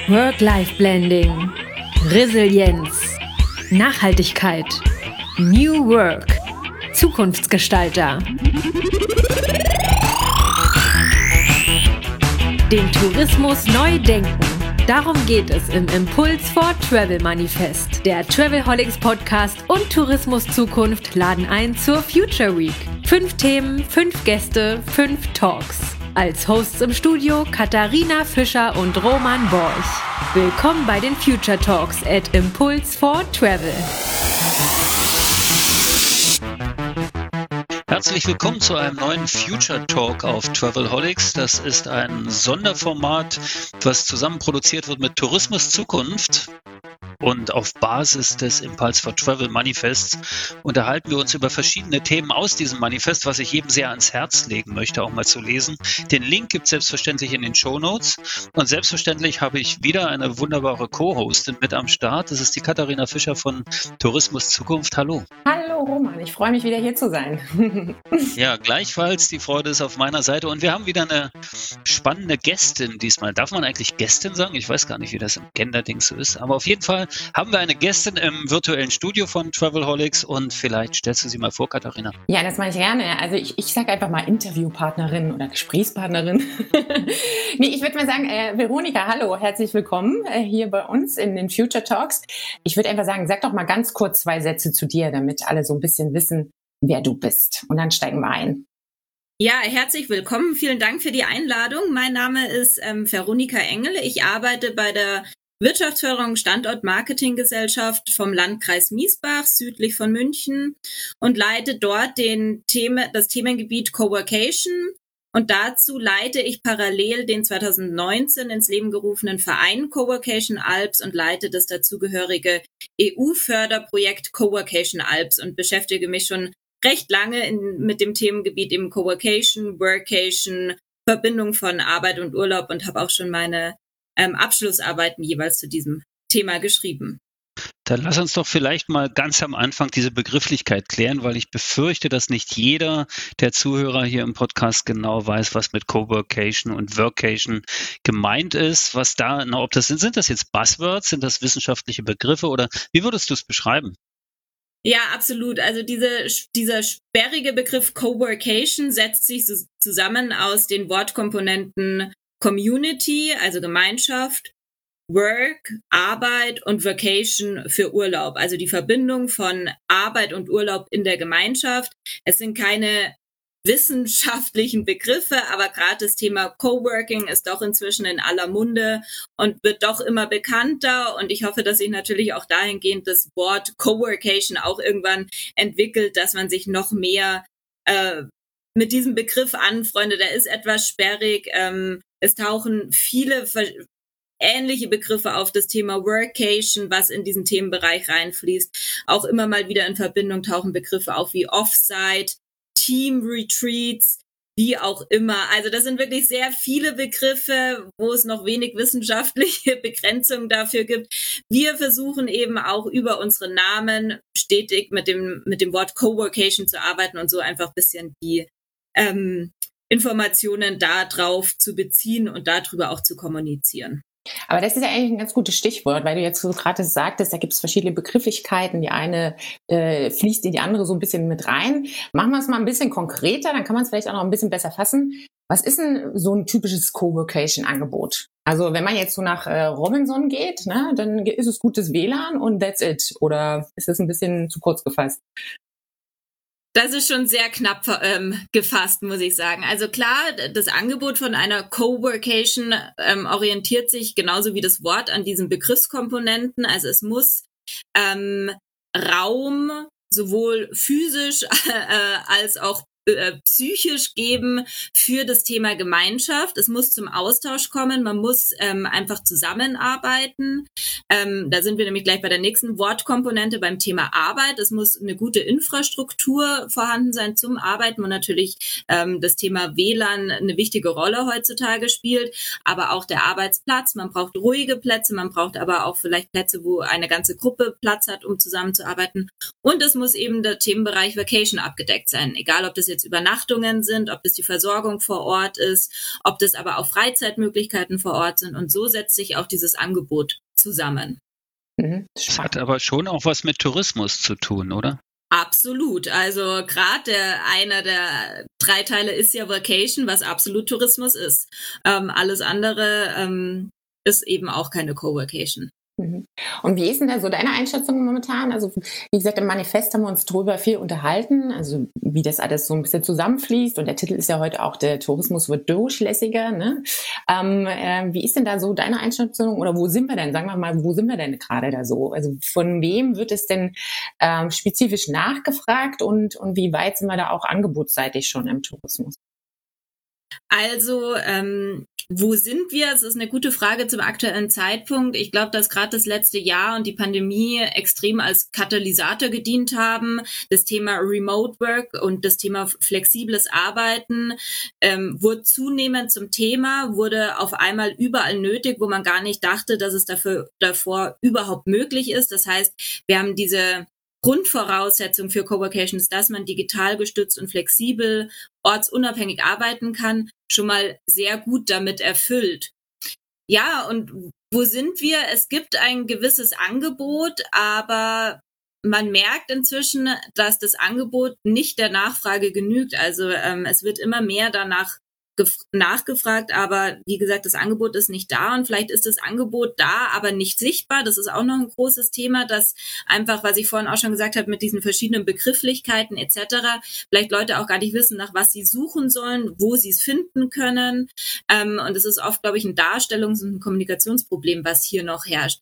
Work-Life-Blending, Resilienz, Nachhaltigkeit, New Work, Zukunftsgestalter. Den Tourismus neu denken. Darum geht es im Impuls for Travel Manifest. Der Travelholics Podcast und Tourismus Zukunft laden ein zur Future Week. 5 Themen, 5 Gäste, 5 Talks. Als Hosts im Studio Katharina Fischer und Roman Borch. Willkommen bei den Future Talks at Impuls for Travel. Herzlich willkommen zu einem neuen Future Talk auf Travelholics. Das ist ein Sonderformat, was zusammen produziert wird mit Tourismus Zukunft. Und auf Basis des Impulse for Travel Manifests unterhalten wir uns über verschiedene Themen aus diesem Manifest, was ich jedem sehr ans Herz legen möchte, auch mal zu lesen. Den Link gibt es selbstverständlich in den Shownotes. Und selbstverständlich habe ich wieder eine wunderbare Co-Hostin mit am Start. Das ist die Katharina Fischer von Tourismus Zukunft. Hallo. Hallo Roman, ich freue mich wieder hier zu sein. Ja, gleichfalls, die Freude ist auf meiner Seite. Und wir haben wieder eine spannende Gästin diesmal. Darf man eigentlich Gästin sagen? Ich weiß gar nicht, wie das im Gender-Ding so ist. Aber auf jeden Fall haben wir eine Gästin im virtuellen Studio von Travelholics und vielleicht stellst du sie mal vor, Katharina. Ja, das mache ich gerne. Also ich sage einfach mal Interviewpartnerin oder Gesprächspartnerin. Nee, ich würde mal sagen, Veronika, hallo, herzlich willkommen hier bei uns in den Future Talks. Ich würde einfach sagen, sag doch mal ganz kurz 2 Sätze zu dir, damit alle so ein bisschen wissen, wer du bist. Und dann steigen wir ein. Ja, herzlich willkommen. Vielen Dank für die Einladung. Mein Name ist Veronika Engel. Ich arbeite bei der Wirtschaftsförderung Standort-Marketing-Gesellschaft vom Landkreis Miesbach, südlich von München, und leite dort das Themengebiet Coworcation. Und dazu leite ich parallel den 2019 ins Leben gerufenen Verein Coworcation Alps und leite das dazugehörige EU-Förderprojekt Coworcation Alps und beschäftige mich schon recht lange mit dem Themengebiet eben Coworcation, Workation, Verbindung von Arbeit und Urlaub und habe auch schon meine Abschlussarbeiten jeweils zu diesem Thema geschrieben. Dann lass uns doch vielleicht mal ganz am Anfang diese Begrifflichkeit klären, weil ich befürchte, dass nicht jeder der Zuhörer hier im Podcast genau weiß, was mit Coworcation und Workation gemeint ist. Sind das jetzt Buzzwords, sind das wissenschaftliche Begriffe oder wie würdest du es beschreiben? Ja, absolut. Also dieser sperrige Begriff Coworcation setzt sich zusammen aus den Wortkomponenten Community, also Gemeinschaft, Work, Arbeit und Vacation für Urlaub, also die Verbindung von Arbeit und Urlaub in der Gemeinschaft. Es sind keine wissenschaftlichen Begriffe, aber gerade das Thema Coworking ist doch inzwischen in aller Munde und wird doch immer bekannter. Und ich hoffe, dass sich natürlich auch dahingehend das Wort Coworcation auch irgendwann entwickelt, dass man sich noch mehr mit diesem Begriff anfreundet. Der ist etwas sperrig. Es tauchen viele ähnliche Begriffe auf das Thema Workation, was in diesen Themenbereich reinfließt. Auch immer mal wieder in Verbindung tauchen Begriffe auf wie Offsite, Team Retreats, wie auch immer. Also das sind wirklich sehr viele Begriffe, wo es noch wenig wissenschaftliche Begrenzung dafür gibt. Wir versuchen eben auch über unsere Namen stetig mit dem Wort Coworcation zu arbeiten und so einfach ein bisschen die Informationen da drauf zu beziehen und darüber auch zu kommunizieren. Aber das ist ja eigentlich ein ganz gutes Stichwort, weil du jetzt so gerade sagtest, da gibt es verschiedene Begrifflichkeiten. Die eine fließt in die andere so ein bisschen mit rein. Machen wir es mal ein bisschen konkreter, dann kann man es vielleicht auch noch ein bisschen besser fassen. Was ist denn so ein typisches Coworcation-Angebot? Also wenn man jetzt so nach Robinson geht, ne, dann ist es gutes WLAN und that's it. Oder ist das ein bisschen zu kurz gefasst? Das ist schon sehr knapp gefasst, muss ich sagen. Also klar, das Angebot von einer Coworcation orientiert sich genauso wie das Wort an diesen Begriffskomponenten. Also es muss Raum sowohl physisch als auch psychisch geben für das Thema Gemeinschaft. Es muss zum Austausch kommen, man muss einfach zusammenarbeiten. Da sind wir nämlich gleich bei der nächsten Wortkomponente beim Thema Arbeit. Es muss eine gute Infrastruktur vorhanden sein zum Arbeiten und natürlich das Thema WLAN eine wichtige Rolle heutzutage spielt, aber auch der Arbeitsplatz. Man braucht ruhige Plätze, man braucht aber auch vielleicht Plätze, wo eine ganze Gruppe Platz hat, um zusammenzuarbeiten. Und es muss eben der Themenbereich Vacation abgedeckt sein, egal ob das jetzt jetzt Übernachtungen sind, ob das die Versorgung vor Ort ist, ob das aber auch Freizeitmöglichkeiten vor Ort sind. Und so setzt sich auch dieses Angebot zusammen. Das hat aber schon auch was mit Tourismus zu tun, oder? Absolut. Also gerade einer der 3 Teile ist ja Vacation, was absolut Tourismus ist. Alles andere ist eben auch keine Coworkation. Und wie ist denn da so deine Einschätzung momentan? Also wie gesagt, im Manifest haben wir uns drüber viel unterhalten, also wie das alles so ein bisschen zusammenfließt. Und der Titel ist ja heute auch, der Tourismus wird durchlässiger. Ne? Wie ist denn da so deine Einschätzung oder wo sind wir denn? Sagen wir mal, wo sind wir denn gerade da so? Also von wem wird es denn spezifisch nachgefragt und wie weit sind wir da auch angebotsseitig schon im Tourismus? Also, wo sind wir? Es ist eine gute Frage zum aktuellen Zeitpunkt. Ich glaube, dass gerade das letzte Jahr und die Pandemie extrem als Katalysator gedient haben. Das Thema Remote Work und das Thema flexibles Arbeiten wurde zunehmend zum Thema, wurde auf einmal überall nötig, wo man gar nicht dachte, dass es davor überhaupt möglich ist. Das heißt, wir haben diese Grundvoraussetzung für Coworkation ist, dass man digital gestützt und flexibel, ortsunabhängig arbeiten kann, schon mal sehr gut damit erfüllt. Ja, und wo sind wir? Es gibt ein gewisses Angebot, aber man merkt inzwischen, dass das Angebot nicht der Nachfrage genügt. Also es wird immer mehr danach nachgefragt, aber wie gesagt, das Angebot ist nicht da und vielleicht ist das Angebot da, aber nicht sichtbar. Das ist auch noch ein großes Thema, dass einfach, was ich vorhin auch schon gesagt habe, mit diesen verschiedenen Begrifflichkeiten etc., vielleicht Leute auch gar nicht wissen, nach was sie suchen sollen, wo sie es finden können. Und es ist oft, glaube ich, ein Darstellungs- und ein Kommunikationsproblem, was hier noch herrscht.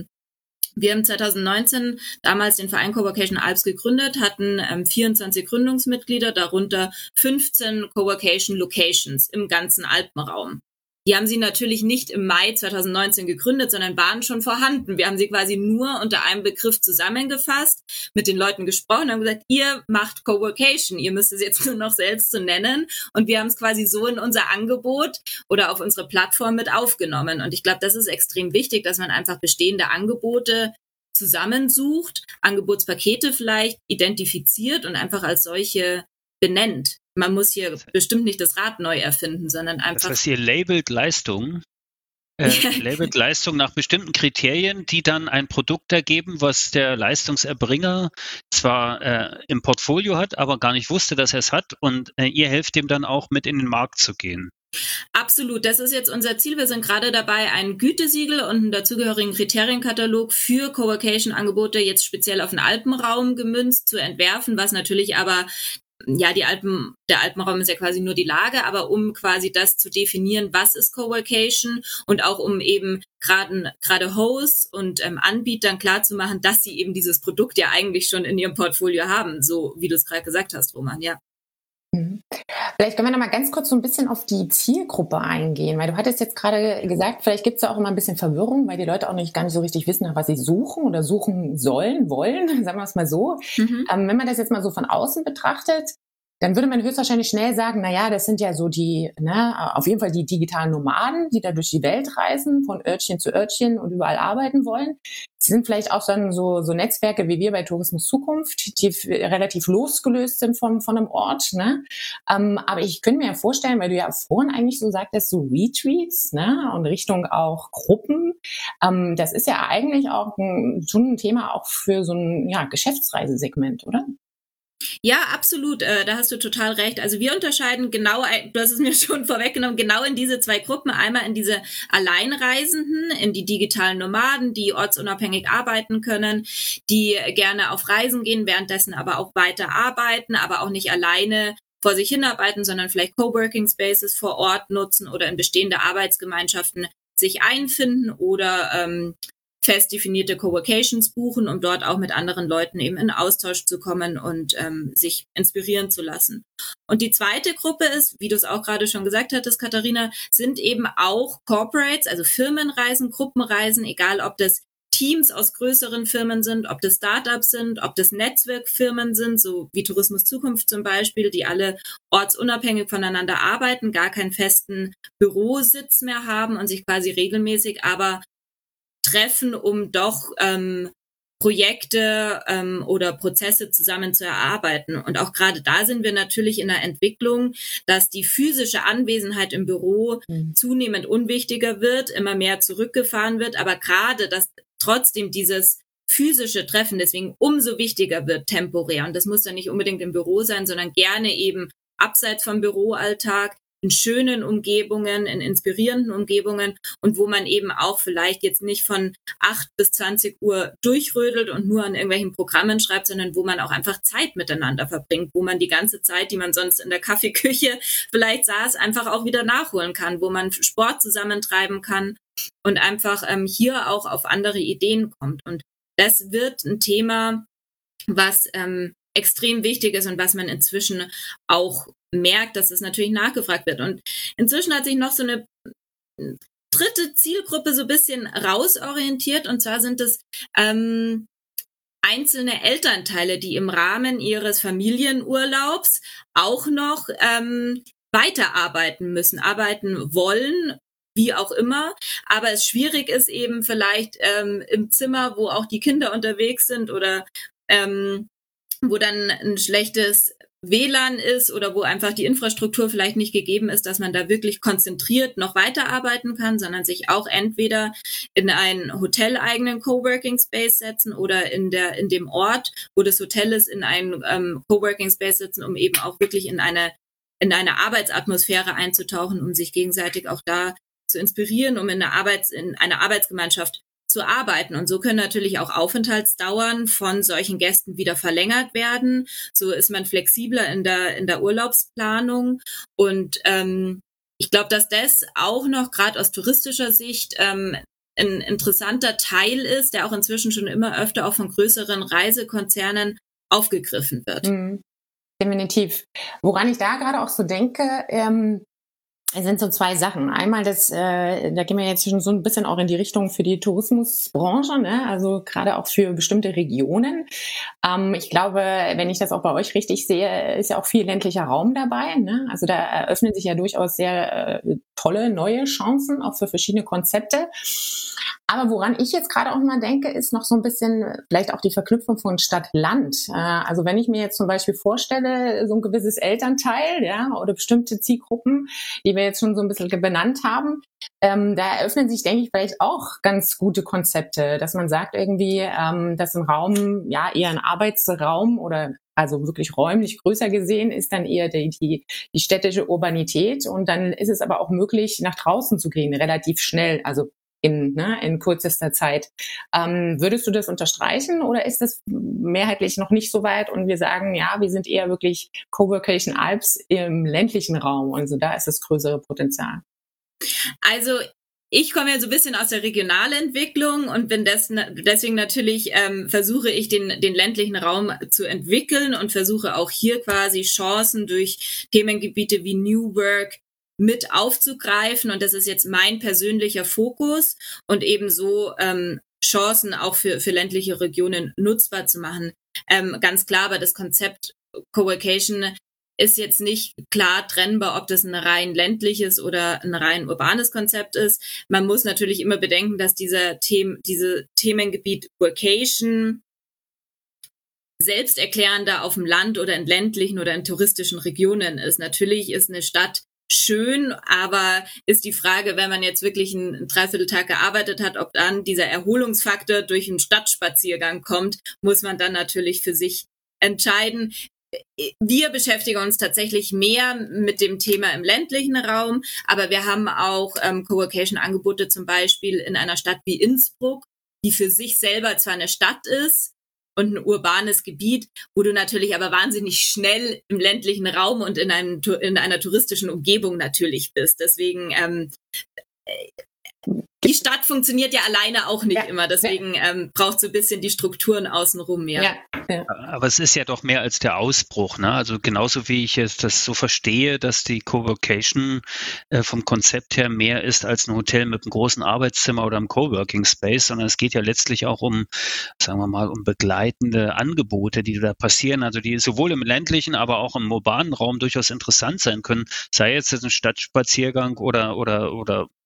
Wir haben 2019 damals den Verein Coworkation Alps gegründet, hatten 24 Gründungsmitglieder, darunter 15 Coworkation Locations im ganzen Alpenraum. Die haben sie natürlich nicht im Mai 2019 gegründet, sondern waren schon vorhanden. Wir haben sie quasi nur unter einem Begriff zusammengefasst, mit den Leuten gesprochen, haben gesagt, ihr macht Coworkation, ihr müsst es jetzt nur noch selbst so nennen. Und wir haben es quasi so in unser Angebot oder auf unsere Plattform mit aufgenommen. Und ich glaube, das ist extrem wichtig, dass man einfach bestehende Angebote zusammensucht, Angebotspakete vielleicht identifiziert und einfach als solche benennt. Man muss hier bestimmt nicht das Rad neu erfinden, sondern einfach... Das heißt, ihr labelt Leistung, labelt Leistung nach bestimmten Kriterien, die dann ein Produkt ergeben, was der Leistungserbringer zwar im Portfolio hat, aber gar nicht wusste, dass er es hat und ihr helft ihm dann auch mit in den Markt zu gehen. Absolut, das ist jetzt unser Ziel. Wir sind gerade dabei, ein Gütesiegel und einen dazugehörigen Kriterienkatalog für Coworkation-Angebote jetzt speziell auf den Alpenraum gemünzt zu entwerfen, was natürlich aber ja, der Alpenraum ist ja quasi nur die Lage, aber um quasi das zu definieren, was ist Coworkation und auch um eben gerade Hosts und Anbietern klarzumachen, dass sie eben dieses Produkt ja eigentlich schon in ihrem Portfolio haben, so wie du es gerade gesagt hast, Roman, ja. Vielleicht können wir noch mal ganz kurz so ein bisschen auf die Zielgruppe eingehen, weil du hattest jetzt gerade gesagt, vielleicht gibt es da auch immer ein bisschen Verwirrung, weil die Leute auch gar nicht so richtig wissen, nach was sie suchen oder suchen wollen, sagen wir es mal so. Wenn man das jetzt mal so von außen betrachtet, dann würde man höchstwahrscheinlich schnell sagen, naja, das sind ja so die, auf jeden Fall die digitalen Nomaden, die da durch die Welt reisen, von Örtchen zu Örtchen und überall arbeiten wollen. Es sind vielleicht auch dann so Netzwerke wie wir bei Tourismus Zukunft, die relativ losgelöst sind von einem Ort. Ne? Aber ich könnte mir ja vorstellen, weil du ja vorhin eigentlich so sagtest, so Retreats, ne? Und Richtung auch Gruppen. Das ist ja eigentlich auch schon ein Thema auch für so ein Geschäftsreisesegment, oder? Ja, absolut. Da hast du total recht. Also wir unterscheiden genau, du hast es mir schon vorweggenommen, genau in diese 2 Gruppen. Einmal in diese Alleinreisenden, in die digitalen Nomaden, die ortsunabhängig arbeiten können, die gerne auf Reisen gehen, währenddessen aber auch weiter arbeiten, aber auch nicht alleine vor sich hinarbeiten, sondern vielleicht Coworking Spaces vor Ort nutzen oder in bestehende Arbeitsgemeinschaften sich einfinden oder fest definierte Coworkations buchen, um dort auch mit anderen Leuten eben in Austausch zu kommen und sich inspirieren zu lassen. Und die zweite Gruppe ist, wie du es auch gerade schon gesagt hattest, Katharina, sind eben auch Corporates, also Firmenreisen, Gruppenreisen, egal ob das Teams aus größeren Firmen sind, ob das Startups sind, ob das Netzwerkfirmen sind, so wie Tourismus Zukunft zum Beispiel, die alle ortsunabhängig voneinander arbeiten, gar keinen festen Bürositz mehr haben und sich quasi regelmäßig aber treffen, um doch Projekte oder Prozesse zusammen zu erarbeiten. Und auch gerade da sind wir natürlich in der Entwicklung, dass die physische Anwesenheit im Büro zunehmend unwichtiger wird, immer mehr zurückgefahren wird, aber gerade, dass trotzdem dieses physische Treffen deswegen umso wichtiger wird temporär. Und das muss dann nicht unbedingt im Büro sein, sondern gerne eben abseits vom Büroalltag, in schönen Umgebungen, in inspirierenden Umgebungen und wo man eben auch vielleicht jetzt nicht von 8 bis 20 Uhr durchrödelt und nur an irgendwelchen Programmen schreibt, sondern wo man auch einfach Zeit miteinander verbringt, wo man die ganze Zeit, die man sonst in der Kaffeeküche vielleicht saß, einfach auch wieder nachholen kann, wo man Sport zusammentreiben kann und einfach hier auch auf andere Ideen kommt. Und das wird ein Thema, was extrem wichtig ist und was man inzwischen auch merkt, dass es natürlich nachgefragt wird. Und inzwischen hat sich noch so eine dritte Zielgruppe so ein bisschen rausorientiert, und zwar sind es einzelne Elternteile, die im Rahmen ihres Familienurlaubs auch noch weiterarbeiten müssen, arbeiten wollen, wie auch immer, aber es schwierig ist eben vielleicht im Zimmer, wo auch die Kinder unterwegs sind oder wo dann ein schlechtes WLAN ist oder wo einfach die Infrastruktur vielleicht nicht gegeben ist, dass man da wirklich konzentriert noch weiterarbeiten kann, sondern sich auch entweder in einen hoteleigenen Coworking Space setzen oder in dem Ort, wo das Hotel ist, in einen Coworking Space setzen, um eben auch wirklich in eine Arbeitsatmosphäre einzutauchen, um sich gegenseitig auch da zu inspirieren, um in einer Arbeitsgemeinschaft zu arbeiten. Und so können natürlich auch Aufenthaltsdauern von solchen Gästen wieder verlängert werden. So ist man flexibler in der Urlaubsplanung. Und ich glaube, dass das auch noch gerade aus touristischer Sicht ein interessanter Teil ist, der auch inzwischen schon immer öfter auch von größeren Reisekonzernen aufgegriffen wird. Definitiv. Woran ich da gerade auch so denke, es sind so zwei Sachen. Einmal da gehen wir jetzt schon so ein bisschen auch in die Richtung für die Tourismusbranche, ne? Also gerade auch für bestimmte Regionen. Ich glaube, wenn ich das auch bei euch richtig sehe, ist ja auch viel ländlicher Raum dabei, ne? Also da eröffnen sich ja durchaus sehr tolle neue Chancen, auch für verschiedene Konzepte. Aber woran ich jetzt gerade auch mal denke, ist noch so ein bisschen vielleicht auch die Verknüpfung von Stadt-Land. Also wenn ich mir jetzt zum Beispiel vorstelle, so ein gewisses Elternteil, ja, oder bestimmte Zielgruppen, die wir jetzt schon so ein bisschen benannt haben, da eröffnen sich, denke ich, vielleicht auch ganz gute Konzepte, dass man sagt irgendwie, dass ein Raum, ja, eher ein Arbeitsraum oder also wirklich räumlich größer gesehen ist dann eher die städtische Urbanität, und dann ist es aber auch möglich, nach draußen zu gehen, relativ schnell, also in kürzester Zeit. Würdest du das unterstreichen oder ist das mehrheitlich noch nicht so weit und wir sagen, ja, wir sind eher wirklich Coworking Alps im ländlichen Raum, also da ist das größere Potenzial? Also ich komme ja so ein bisschen aus der Regionalentwicklung und bin deswegen natürlich versuche ich den ländlichen Raum zu entwickeln und versuche auch hier quasi Chancen durch Themengebiete wie New Work mit aufzugreifen, und das ist jetzt mein persönlicher Fokus und ebenso Chancen auch für ländliche Regionen nutzbar zu machen. Ganz klar, aber das Konzept Coworking ist jetzt nicht klar trennbar, ob das ein rein ländliches oder ein rein urbanes Konzept ist. Man muss natürlich immer bedenken, dass diese Themengebiet Workation selbsterklärender auf dem Land oder in ländlichen oder in touristischen Regionen ist. Natürlich ist eine Stadt schön, aber ist die Frage, wenn man jetzt wirklich einen Dreivierteltag gearbeitet hat, ob dann dieser Erholungsfaktor durch einen Stadtspaziergang kommt, muss man dann natürlich für sich entscheiden. Wir beschäftigen uns tatsächlich mehr mit dem Thema im ländlichen Raum, aber wir haben auch Coworking-Angebote zum Beispiel in einer Stadt wie Innsbruck, die für sich selber zwar eine Stadt ist und ein urbanes Gebiet, wo du natürlich aber wahnsinnig schnell im ländlichen Raum und in einer touristischen Umgebung natürlich bist. Deswegen die Stadt funktioniert ja alleine auch nicht immer, deswegen braucht so ein bisschen die Strukturen außenrum. Ja. Aber es ist ja doch mehr als der Ausbruch, ne? Also genauso wie ich jetzt das so verstehe, dass die Coworking vom Konzept her mehr ist als ein Hotel mit einem großen Arbeitszimmer oder einem Coworking Space, sondern es geht ja letztlich auch um, sagen wir mal, um begleitende Angebote, die da passieren, also die sowohl im ländlichen, aber auch im urbanen Raum durchaus interessant sein können, sei jetzt ein Stadtspaziergang oder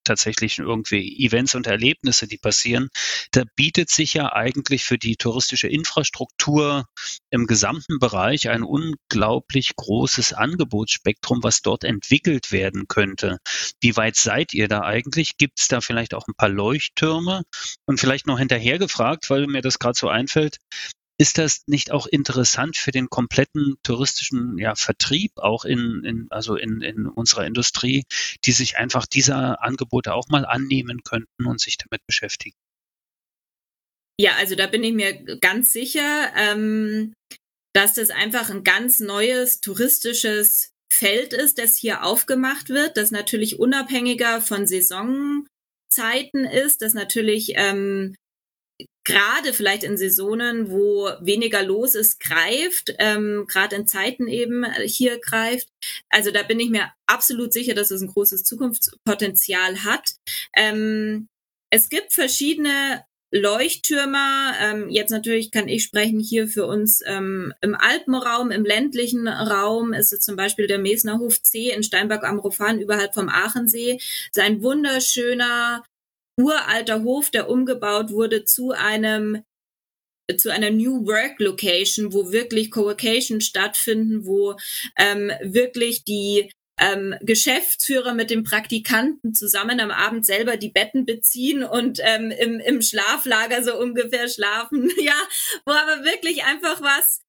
tatsächlich irgendwie Events und Erlebnisse, die passieren, da bietet sich ja eigentlich für die touristische Infrastruktur im gesamten Bereich ein unglaublich großes Angebotsspektrum, was dort entwickelt werden könnte. Wie weit seid ihr da eigentlich? Gibt es da vielleicht auch ein paar Leuchttürme? Und vielleicht noch hinterher gefragt, weil mir das gerade so einfällt, ist das nicht auch interessant für den kompletten touristischen Vertrieb, auch in unserer Industrie, die sich einfach dieser Angebote auch mal annehmen könnten und sich damit beschäftigen? Ja, also da bin ich mir ganz sicher, dass das einfach ein ganz neues touristisches Feld ist, das hier aufgemacht wird, das natürlich unabhängiger von Saisonzeiten ist, das natürlich gerade vielleicht in Saisonen, wo weniger los ist, greift, gerade in Zeiten eben hier greift. Also da bin ich mir absolut sicher, dass es ein großes Zukunftspotenzial hat. Es gibt verschiedene Leuchttürme. Jetzt natürlich kann ich sprechen hier für uns im Alpenraum, im ländlichen Raum ist es zum Beispiel der Mesner Hof C in Steinberg am Rofan überhalb vom Aachensee. Es ist ein wunderschöner uralter Hof, der umgebaut wurde zu einer New Work Location, wo wirklich Coworcation stattfinden, wo wirklich die Geschäftsführer mit den Praktikanten zusammen am Abend selber die Betten beziehen und im Schlaflager so ungefähr schlafen. Ja, wo aber wirklich einfach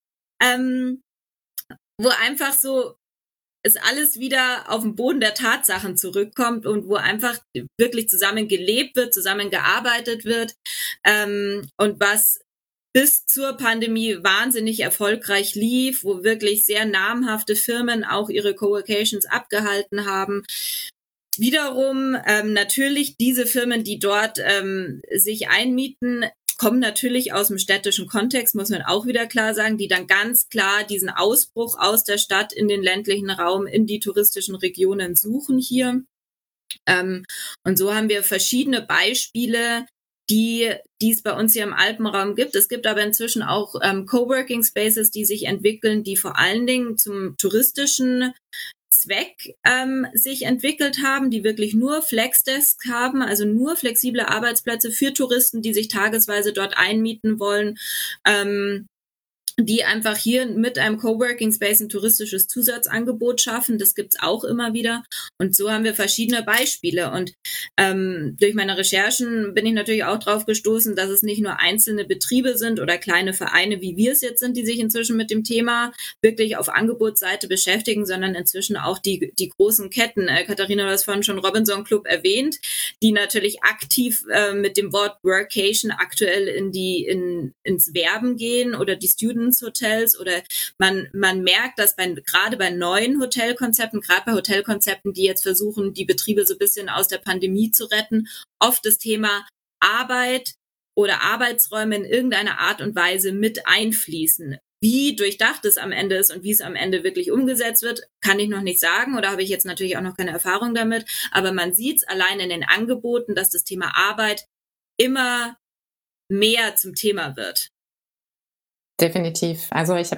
wo einfach so es alles wieder auf den Boden der Tatsachen zurückkommt und wo einfach wirklich zusammen gelebt wird, zusammen gearbeitet wird und was bis zur Pandemie wahnsinnig erfolgreich lief, wo wirklich sehr namhafte Firmen auch ihre Coworkations abgehalten haben. Wiederum natürlich diese Firmen, die dort sich einmieten, kommen natürlich aus dem städtischen Kontext, muss man auch wieder klar sagen, die dann ganz klar diesen Ausbruch aus der Stadt in den ländlichen Raum, in die touristischen Regionen suchen hier. Und so haben wir verschiedene Beispiele, die es bei uns hier im Alpenraum gibt. Es gibt aber inzwischen auch Coworking Spaces, die sich entwickeln, die vor allen Dingen zum touristischen Zweck sich entwickelt haben, die wirklich nur Flexdesk haben, also nur flexible Arbeitsplätze für Touristen, die sich tagesweise dort einmieten wollen, die einfach hier mit einem Coworking Space ein touristisches Zusatzangebot schaffen. Das gibt's auch immer wieder. Und so haben wir verschiedene Beispiele. Und durch meine Recherchen bin ich natürlich auch drauf gestoßen, dass es nicht nur einzelne Betriebe sind oder kleine Vereine, wie wir es jetzt sind, die sich inzwischen mit dem Thema wirklich auf Angebotsseite beschäftigen, sondern inzwischen auch die großen Ketten. Katharina, du hast vorhin schon Robinson Club erwähnt, die natürlich aktiv mit dem Wort Workation aktuell ins Werben gehen oder die Students-Hotels oder man merkt, dass gerade bei neuen Hotelkonzepten, gerade bei Hotelkonzepten, die jetzt versuchen, die Betriebe so ein bisschen aus der Pandemie zu retten, oft das Thema Arbeit oder Arbeitsräume in irgendeiner Art und Weise mit einfließen. Wie durchdacht es am Ende ist und wie es am Ende wirklich umgesetzt wird, kann ich noch nicht sagen oder habe ich jetzt natürlich auch noch keine Erfahrung damit. Aber man sieht es allein in den Angeboten, dass das Thema Arbeit immer mehr zum Thema wird. Definitiv. Also ich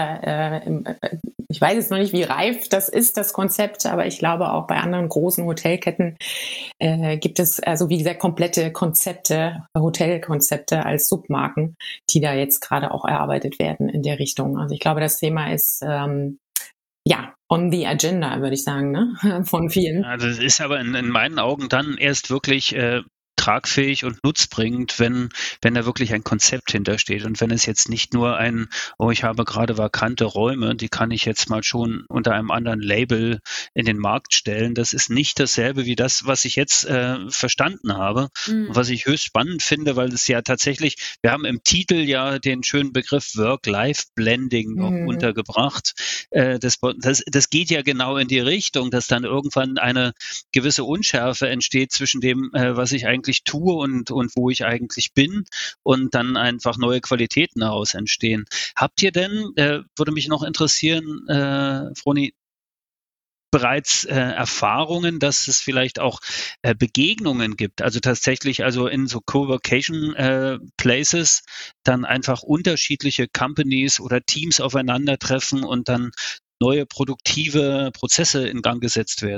weiß jetzt noch nicht, wie reif das ist, das Konzept, aber ich glaube auch bei anderen großen Hotelketten gibt es also wie gesagt komplette Hotelkonzepte als Submarken, die da jetzt gerade auch erarbeitet werden in der Richtung. Also ich glaube, das Thema ist on the agenda, würde ich sagen, ne? Von vielen. Also es ist aber in meinen Augen dann erst wirklich tragfähig und nutzbringend, wenn da wirklich ein Konzept hintersteht und wenn es jetzt nicht nur ich habe gerade vakante Räume, die kann ich jetzt mal schon unter einem anderen Label in den Markt stellen. Das ist nicht dasselbe wie das, was ich jetzt verstanden habe und was ich höchst spannend finde, weil es ja tatsächlich, wir haben im Titel ja den schönen Begriff Work-Life-Blending noch untergebracht. Das geht ja genau in die Richtung, dass dann irgendwann eine gewisse Unschärfe entsteht zwischen dem, was ich eigentlich tue und wo ich eigentlich bin und dann einfach neue Qualitäten daraus entstehen. Habt ihr denn, würde mich noch interessieren, Froni, bereits Erfahrungen, dass es vielleicht auch Begegnungen gibt, also tatsächlich in so Coworking Places dann einfach unterschiedliche Companies oder Teams aufeinandertreffen und dann neue produktive Prozesse in Gang gesetzt werden?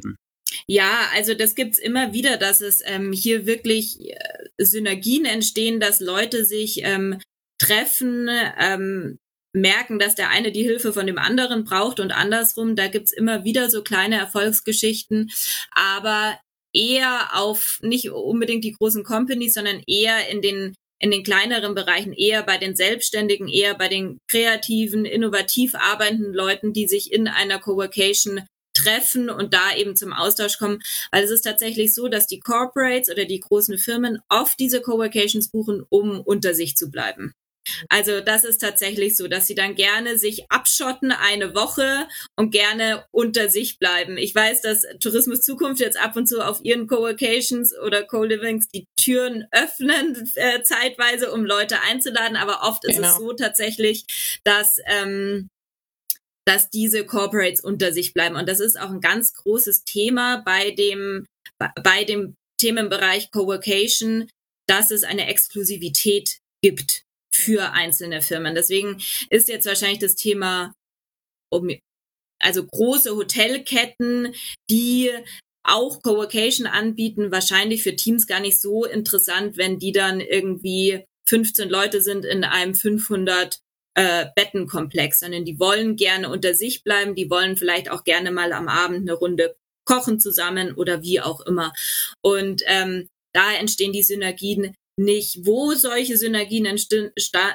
Ja, also das gibt's immer wieder, dass es hier wirklich Synergien entstehen, dass Leute sich treffen, merken, dass der eine die Hilfe von dem anderen braucht und andersrum. Da gibt's immer wieder so kleine Erfolgsgeschichten, aber eher auf nicht unbedingt die großen Companies, sondern eher in den kleineren Bereichen, eher bei den Selbstständigen, eher bei den kreativen, innovativ arbeitenden Leuten, die sich in einer Coworkation treffen und da eben zum Austausch kommen. Weil es ist tatsächlich so, dass die Corporates oder die großen Firmen oft diese Coworkations buchen, um unter sich zu bleiben. Also das ist tatsächlich so, dass sie dann gerne sich abschotten eine Woche und gerne unter sich bleiben. Ich weiß, dass Tourismus Zukunft jetzt ab und zu auf ihren Coworkations oder Co-Livings die Türen öffnen, zeitweise, um Leute einzuladen, aber oft ist es so tatsächlich, dass diese Corporates unter sich bleiben. Und das ist auch ein ganz großes Thema bei dem Themenbereich Coworkation, dass es eine Exklusivität gibt für einzelne Firmen. Deswegen ist jetzt wahrscheinlich das Thema, also große Hotelketten, die auch Coworkation anbieten, wahrscheinlich für Teams gar nicht so interessant, wenn die dann irgendwie 15 Leute sind in einem 500 Bettenkomplex, sondern die wollen gerne unter sich bleiben, die wollen vielleicht auch gerne mal am Abend eine Runde kochen zusammen oder wie auch immer. Und da entstehen die Synergien nicht. Wo solche Synergien entstehen,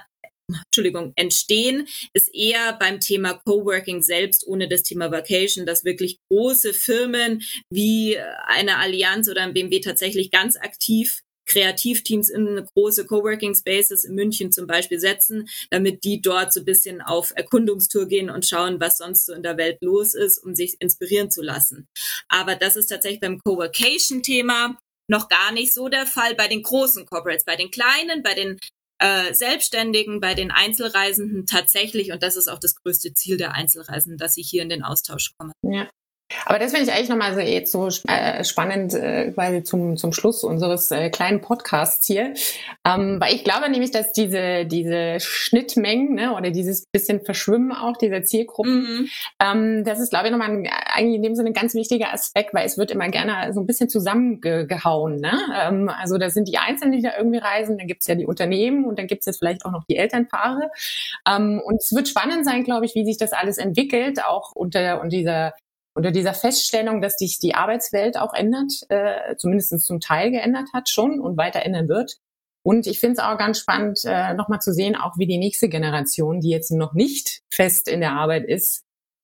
ist eher beim Thema Coworking selbst, ohne das Thema Vacation, dass wirklich große Firmen wie eine Allianz oder ein BMW tatsächlich ganz aktiv Kreativteams in große Coworking Spaces in München zum Beispiel setzen, damit die dort so ein bisschen auf Erkundungstour gehen und schauen, was sonst so in der Welt los ist, um sich inspirieren zu lassen. Aber das ist tatsächlich beim Coworcation-Thema noch gar nicht so der Fall bei den großen Corporates, bei den kleinen, bei den Selbstständigen, bei den Einzelreisenden tatsächlich, und das ist auch das größte Ziel der Einzelreisenden, dass sie hier in den Austausch kommen. Ja. Aber das finde ich eigentlich nochmal so jetzt so spannend, quasi zum Schluss unseres kleinen Podcasts hier, weil ich glaube nämlich, dass diese Schnittmengen, ne, oder dieses bisschen Verschwimmen auch dieser Zielgruppen, das ist, glaube ich, nochmal eigentlich in dem Sinne ein ganz wichtiger Aspekt, weil es wird immer gerne so ein bisschen zusammengehauen, ne? Also da sind die Einzelnen, die da irgendwie reisen, dann gibt's ja die Unternehmen und dann gibt's jetzt vielleicht auch noch die Elternpaare, und es wird spannend sein, glaube ich, wie sich das alles entwickelt, auch unter dieser Feststellung, dass sich die Arbeitswelt auch ändert, zumindest zum Teil geändert hat schon und weiter ändern wird. Und ich finde es auch ganz spannend, nochmal zu sehen, auch wie die nächste Generation, die jetzt noch nicht fest in der Arbeit ist,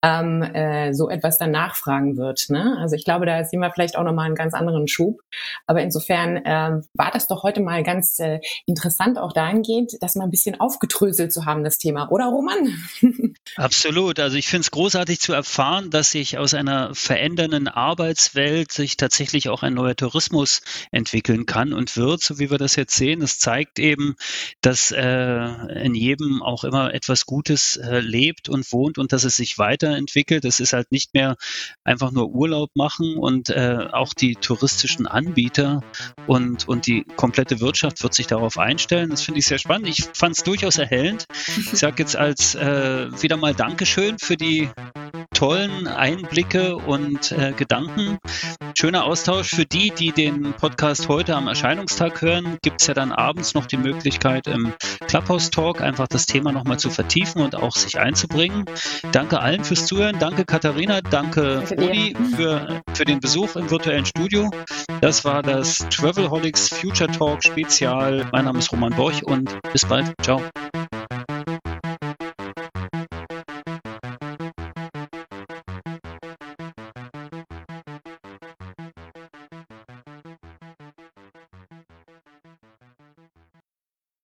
so etwas dann nachfragen wird. Ne? Also ich glaube, da sehen wir vielleicht auch nochmal einen ganz anderen Schub. Aber insofern war das doch heute mal ganz interessant, auch dahingehend, das mal ein bisschen aufgedröselt zu haben, das Thema. Oder, Roman? Absolut. Also ich finde es großartig zu erfahren, dass sich aus einer verändernden Arbeitswelt sich tatsächlich auch ein neuer Tourismus entwickeln kann und wird, so wie wir das jetzt sehen. Es zeigt eben, dass in jedem auch immer etwas Gutes lebt und wohnt und dass es sich weiterentwickelt. Es ist halt nicht mehr einfach nur Urlaub machen und auch die touristischen Anbieter und die komplette Wirtschaft wird sich darauf einstellen. Das finde ich sehr spannend. Ich fand es durchaus erhellend. Ich sage jetzt als wieder mal Dankeschön für die tollen Einblicke und Gedanken. Schöner Austausch. Für die den Podcast heute am Erscheinungstag hören, gibt es ja dann abends noch die Möglichkeit im Clubhouse Talk einfach das Thema nochmal zu vertiefen und auch sich einzubringen. Danke allen fürs Zuhören. Danke Katharina, danke Uli für den Besuch im virtuellen Studio. Das war das Travelholics Future Talk Spezial. Mein Name ist Roman Borch und bis bald. Ciao.